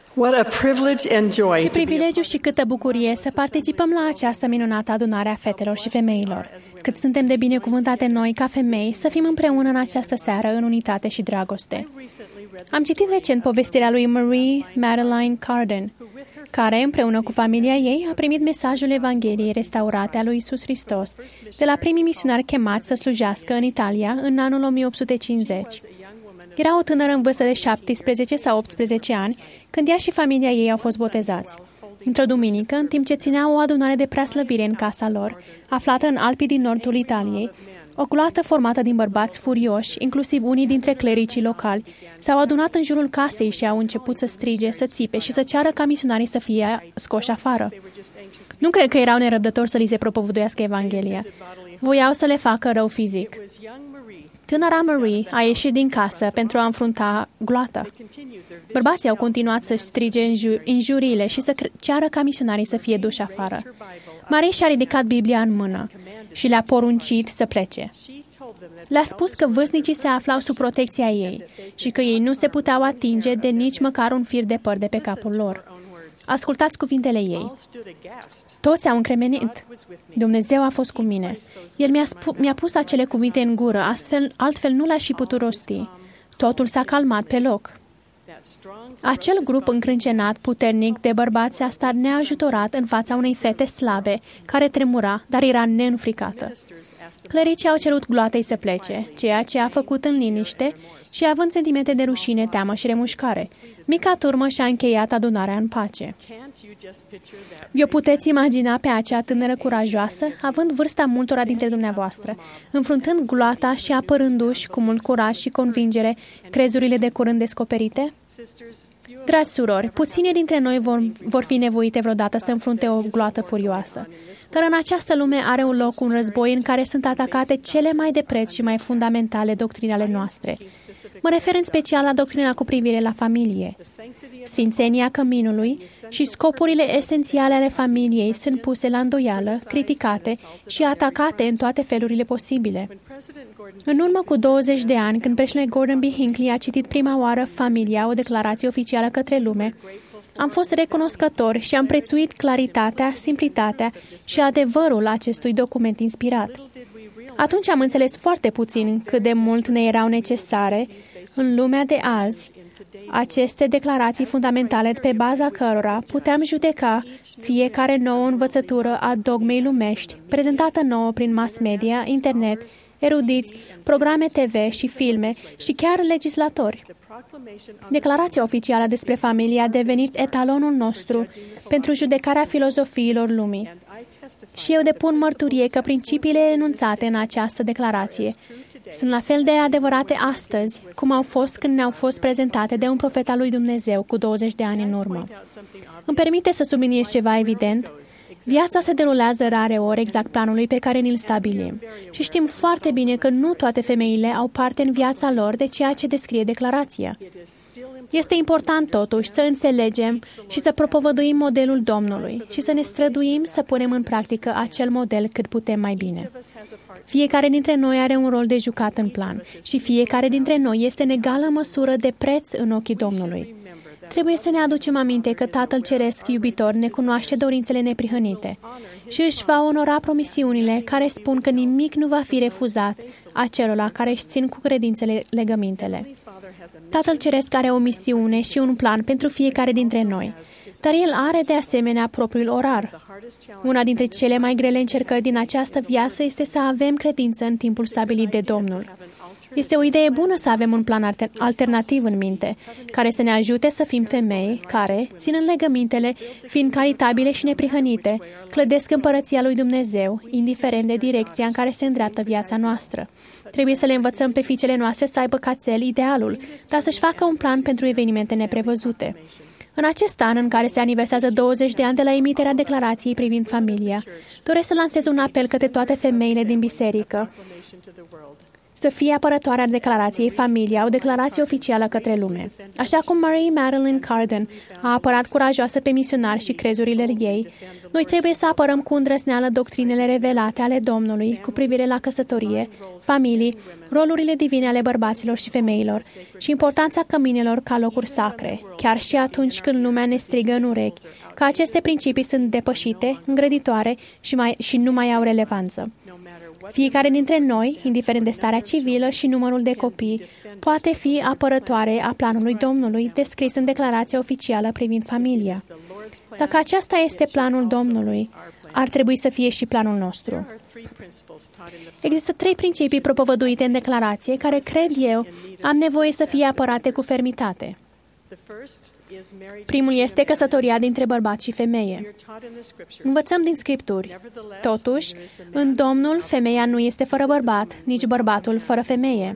What a privilege and joy Ce to be privilegiu și câtă bucurie să participăm la această minunată adunare a fetelor și femeilor. Cât suntem de binecuvântate noi, ca femei, să fim împreună în această seară în unitate și dragoste. Am citit recent povestirea lui Marie Madeleine Carden, care, împreună cu familia ei, a primit mesajul Evangheliei restaurate a lui Iisus Hristos de la primii misionari chemați să slujească în Italia în anul 1850. Era o tânără în vârstă de 17 sau 18 ani când ea și familia ei au fost botezați. Într-o duminică, în timp ce țineau o adunare de preaslăvire în casa lor, aflată în Alpii din nordul Italiei, o gloată formată din bărbați furioși, inclusiv unii dintre clericii locali, s-au adunat în jurul casei și au început să strige, să țipe și să ceară ca misionarii să fie scoși afară. Nu cred că erau nerăbdători să li se propovăduiască Evanghelia. Voiau să le facă rău fizic. Tânăra Marie a ieșit din casă pentru a înfrunta gloata. Bărbații au continuat să strige injuriile și să ceară ca misionarii să fie duși afară. Marie și-a ridicat Biblia în mână și le-a poruncit să plece. Le-a spus că vârstnicii se aflau sub protecția ei și că ei nu se puteau atinge de nici măcar un fir de păr de pe capul lor. Ascultați cuvintele ei. Toți au încremenit. Dumnezeu a fost cu mine. El mi-a pus acele cuvinte în gură, altfel nu le-aș fi putut rosti. Totul s-a calmat pe loc. Acel grup încrâncenat, puternic, de bărbați a stat neajutorat în fața unei fete slabe, care tremura, dar era neînfricată. Clericii au cerut gloatei să plece, ceea ce a făcut în liniște și având sentimente de rușine, teamă și remușcare. Mica turmă și-a încheiat adunarea în pace. Vi-o puteți imagina pe acea tânără curajoasă, având vârsta multora dintre dumneavoastră, înfruntând gloata și apărându-și cu mult curaj și convingere crezurile de curând descoperite? Dragi surori, puține dintre noi vor fi nevoite vreodată să înfrunte o gloată furioasă. Dar în această lume are un loc un război în care sunt atacate cele mai de preț și mai fundamentale doctrine ale noastre. Mă refer în special la doctrina cu privire la familie. Sfințenia căminului și scopurile esențiale ale familiei sunt puse la îndoială, criticate și atacate în toate felurile posibile. În urmă cu 20 de ani, când președintele Gordon B. Hinckley a citit prima oară Familia, o declarație oficială către lume, am fost recunoscător și am prețuit claritatea, simplitatea și adevărul acestui document inspirat. Atunci am înțeles foarte puțin cât de mult ne erau necesare în lumea de azi aceste declarații fundamentale pe baza cărora puteam judeca fiecare nouă învățătură a dogmei lumești, prezentată nouă prin mass media, internet, erudiți, programe TV și filme și chiar legislatori. Declarația oficială despre familie a devenit etalonul nostru pentru judecarea filozofiilor lumii. Și eu depun mărturie că principiile enunțate în această declarație sunt la fel de adevărate astăzi, cum au fost când ne-au fost prezentate de un profet al lui Dumnezeu cu 20 de ani în urmă. Îmi permite să subliniez ceva evident? Viața se derulează rareori exact planului pe care ni-l stabilim. Și știm foarte bine că nu toate femeile au parte în viața lor de ceea ce descrie declarația. Este important totuși să înțelegem și să propovăduim modelul Domnului și să ne străduim să punem în practică acel model cât putem mai bine. Fiecare dintre noi are un rol de jucat în plan și fiecare dintre noi este în egală măsură de preț în ochii Domnului. Trebuie să ne aducem aminte că Tatăl Ceresc iubitor ne cunoaște dorințele neprihănite și își va onora promisiunile care spun că nimic nu va fi refuzat acelora care își țin cu credințele legămintele. Tatăl Ceresc are o misiune și un plan pentru fiecare dintre noi, dar El are de asemenea propriul orar. Una dintre cele mai grele încercări din această viață este să avem credință în timpul stabilit de Domnul. Este o idee bună să avem un plan alternativ în minte, care să ne ajute să fim femei care, ținând legămintele, fiind caritabile și neprihănite, clădesc împărăția lui Dumnezeu, indiferent de direcția în care se îndreaptă viața noastră. Trebuie să le învățăm pe fiicele noastre să aibă ca țel idealul, dar să-și facă un plan pentru evenimente neprevăzute. În acest an, în care se aniversează 20 de ani de la emiterea declarației privind familia, doresc să lansez un apel către toate femeile din biserică să fie apărătoarea declarației familiei, o declarație oficială către lume. Așa cum Marie Madeline Carden a apărat curajoasă pe misionari și crezurile ei, noi trebuie să apărăm cu îndrăzneală doctrinele revelate ale Domnului cu privire la căsătorie, familii, rolurile divine ale bărbaților și femeilor și importanța căminelor ca locuri sacre, chiar și atunci când lumea ne strigă în urechi că aceste principii sunt depășite, îngrăditoare și nu mai au relevanță. Fiecare dintre noi, indiferent de starea civilă și numărul de copii, poate fi apărătoare a planului Domnului descris în declarația oficială privind familia. Dacă aceasta este planul Domnului, ar trebui să fie și planul nostru. Există 3 principii propovăduite în declarație care, cred eu, am nevoie să fie apărate cu fermitate. Primul este căsătoria dintre bărbat și femeie. Învățăm din Scripturi. Totuși, în Domnul, femeia nu este fără bărbat, nici bărbatul fără femeie.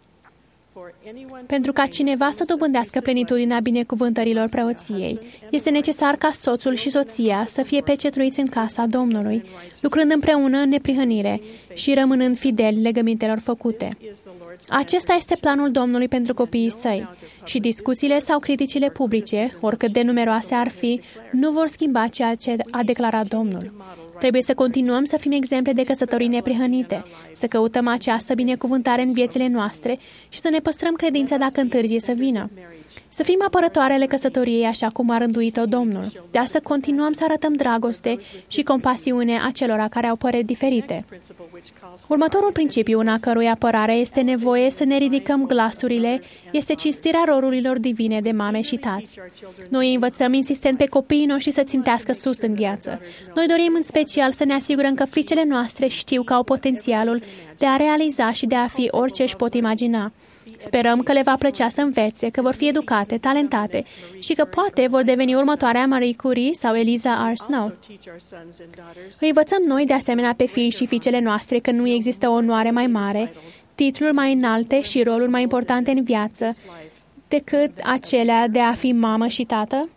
Pentru ca cineva să dobândească plenitudinea binecuvântărilor preoției, este necesar ca soțul și soția să fie pecetluiți în casa Domnului, lucrând împreună în neprihănire și rămânând fideli legămintelor făcute. Acesta este planul Domnului pentru copiii săi și discuțiile sau criticile publice, oricât de numeroase ar fi, nu vor schimba ceea ce a declarat Domnul. Trebuie să continuăm să fim exemple de căsătorii neprihănite, să căutăm această binecuvântare în viețile noastre și să ne păstrăm credința dacă întârzie să vină. Să fim apărătoarele căsătoriei așa cum a rânduit-o Domnul, dar să continuăm să arătăm dragoste și compasiune acelora care au păreri diferite. Următorul principiu în a cărui apărare este nevoie să ne ridicăm glasurile este cinstirea rolurilor divine de mame și tați. Noi învățăm insistent pe copiii noștri să țintească sus în viață. Noi dorim în special să ne asigurăm că fiicele noastre știu că au potențialul de a realiza și de a fi orice își pot imagina. Sperăm că le va plăcea să învețe, că vor fi educate, talentate și că poate vor deveni următoarea Marie Curie sau Eliza R. Snow. Îi învățăm noi de asemenea pe fiii și fiicele noastre că nu există o onoare mai mare, titluri mai înalte și roluri mai importante în viață decât acelea de a fi mamă și tată?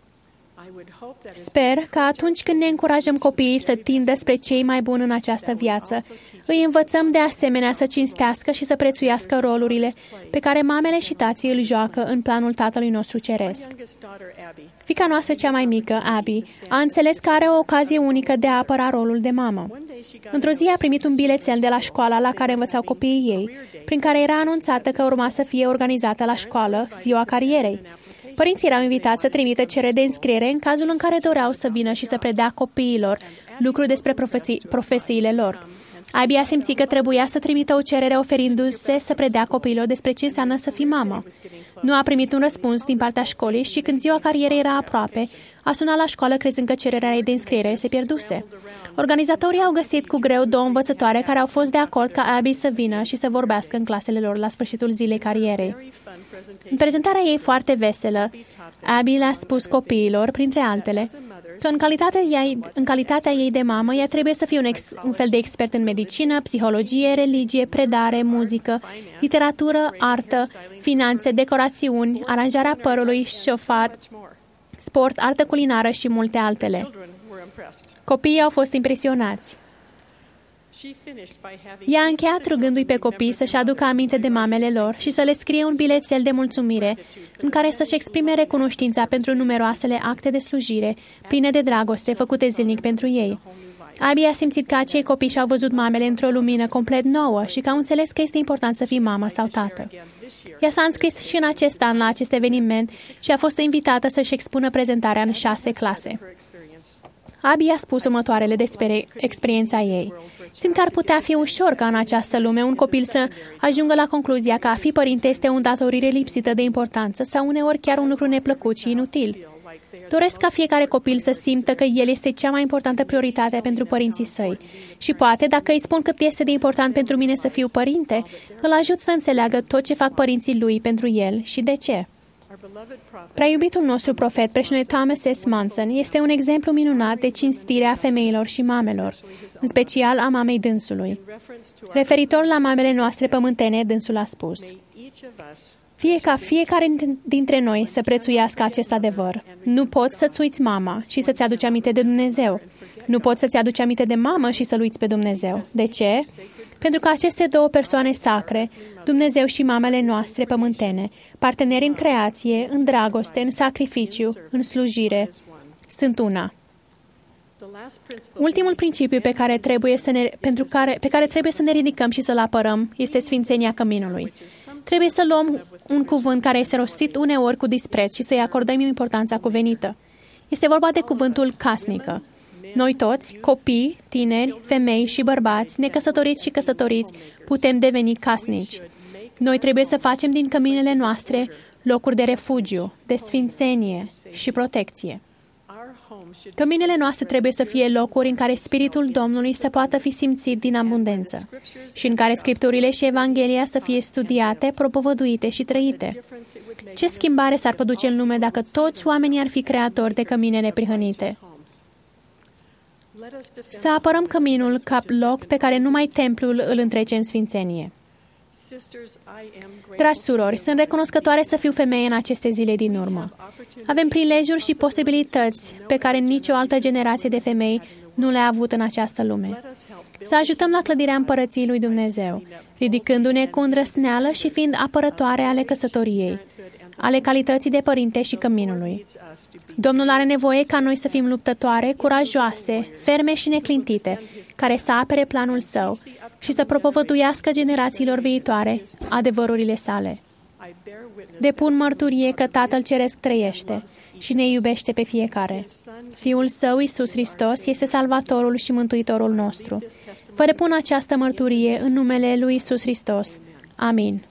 Sper că atunci când ne încurajăm copiii să tindă spre cei mai buni în această viață, îi învățăm de asemenea să cinstească și să prețuiască rolurile pe care mamele și tații îl joacă în planul Tatălui nostru Ceresc. Fiica noastră cea mai mică, Abby, a înțeles că are o ocazie unică de a apăra rolul de mamă. Într-o zi a primit un bilețel de la școala la care învățau copiii ei, prin care era anunțată că urma să fie organizată la școală ziua carierei. Părinții erau invitați să trimită cereri de înscriere în cazul în care doreau să vină și să predea copiilor lucruri despre profesiile lor. Abby a simțit că trebuia să trimită o cerere oferindu-se să predea copiilor despre ce înseamnă să fii mamă. Nu a primit un răspuns din partea școlii și când ziua carierei era aproape, a sunat la școală crezând că cererea ei de înscriere se pierduse. Organizatorii au găsit cu greu 2 învățătoare care au fost de acord ca Abby să vină și să vorbească în clasele lor la sfârșitul zilei carierei. În prezentarea ei foarte veselă, Abby le-a spus copiilor, printre altele, că în calitatea ei de mamă, ea trebuie să fie un fel de expert în medicină, psihologie, religie, predare, muzică, literatură, artă, finanțe, decorațiuni, aranjarea părului, șofat, sport, artă culinară și multe altele. Copiii au fost impresionați. Ea a încheiat rugându-i pe copii să-și aducă aminte de mamele lor și să le scrie un bilețel de mulțumire în care să-și exprime recunoștința pentru numeroasele acte de slujire pline de dragoste făcute zilnic pentru ei. Abby a simțit că acei copii și-au văzut mamele într-o lumină complet nouă și că au înțeles că este important să fii mamă sau tată. Ea s-a înscris și în acest an la acest eveniment și a fost invitată să-și expună prezentarea în 6 clase. Abby a spus următoarele despre experiența ei. Simt că ar putea fi ușor ca în această lume un copil să ajungă la concluzia că a fi părinte este o îndatorire lipsită de importanță sau uneori chiar un lucru neplăcut și inutil. Doresc ca fiecare copil să simtă că el este cea mai importantă prioritate pentru părinții săi. Și poate, dacă îi spun cât este de important pentru mine să fiu părinte, îl ajut să înțeleagă tot ce fac părinții lui pentru el și de ce. Prea iubitul nostru profet, președintele Thomas S. Monson, este un exemplu minunat de cinstire a femeilor și mamelor, în special a mamei dânsului. Referitor la mamele noastre pământene, dânsul a spus: fie ca fiecare dintre noi să prețuiască acest adevăr. Nu poți să-ți uiți mama și să-ți aduci aminte de Dumnezeu. Nu poți să-ți aduci aminte de mamă și să-L uiți pe Dumnezeu. De ce? pentru că aceste două persoane sacre, Dumnezeu și mamele noastre pământene, parteneri în creație, în dragoste, în sacrificiu, în slujire, sunt una. Ultimul principiu pe care trebuie să ne ridicăm și să-l apărăm este sfințenia căminului. Trebuie să luăm un cuvânt care este rostit uneori cu dispreț și să-i acordăm importanța cuvenită. Este vorba de cuvântul casnică. Noi toți, copii, tineri, femei și bărbați, necăsătoriți și căsătoriți, putem deveni casnici. Noi trebuie să facem din căminele noastre locuri de refugiu, de sfințenie și protecție. Căminele noastre trebuie să fie locuri în care Spiritul Domnului să poată fi simțit din abundență și în care Scripturile și Evanghelia să fie studiate, propovăduite și trăite. Ce schimbare s-ar produce în lume dacă toți oamenii ar fi creatori de cămine neprihănite? Să apărăm căminul ca loc pe care numai templul îl întrece în sfințenie. Dragi surori, sunt recunoscătoare să fiu femeie în aceste zile din urmă. Avem prilejuri și posibilități pe care nicio altă generație de femei nu le-a avut în această lume. Să ajutăm la clădirea împărăției lui Dumnezeu, ridicându-ne cu îndrăsneală și fiind apărătoare ale căsătoriei, ale calității de părinte și căminului. Domnul are nevoie ca noi să fim luptătoare, curajoase, ferme și neclintite, care să apere planul său și să propovăduiască generațiilor viitoare adevărurile sale. Depun mărturie că Tatăl Ceresc trăiește și ne iubește pe fiecare. Fiul Său, Iisus Hristos, este Salvatorul și Mântuitorul nostru. Vă depun această mărturie în numele lui Iisus Hristos. Amin.